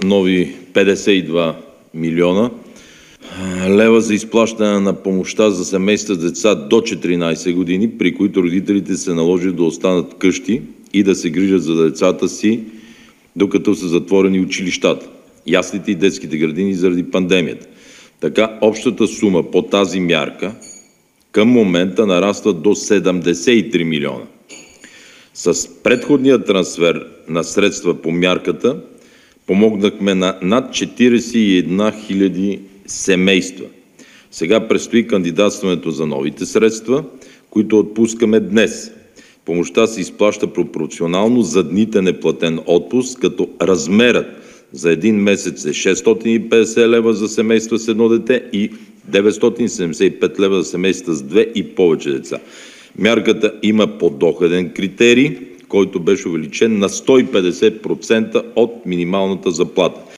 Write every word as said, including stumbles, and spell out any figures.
нови петдесет и два милиона лева за изплащане на помощта за семейства с деца до четиринадесет години, при които родителите се наложи да останат вкъщи и да се грижат за децата си, докато са затворени училищата, яслите и детските градини заради пандемията. Така общата сума по тази мярка към момента нараства до седемдесет и три милиона. С предходния трансфер на средства по мярката помогнахме на над четиридесет и една хиляди семейства. Сега предстои кандидатстването за новите средства, които отпускаме днес. Помощта се изплаща пропорционално за дните неплатен отпуск, като размерът за един месец е шестстотин и петдесет лева за семейства с едно дете и деветстотин седемдесет и пет лева за семейства с две и повече деца. Мярката има подоходен критерий, който беше увеличен на сто и петдесет процента от минималната заплата.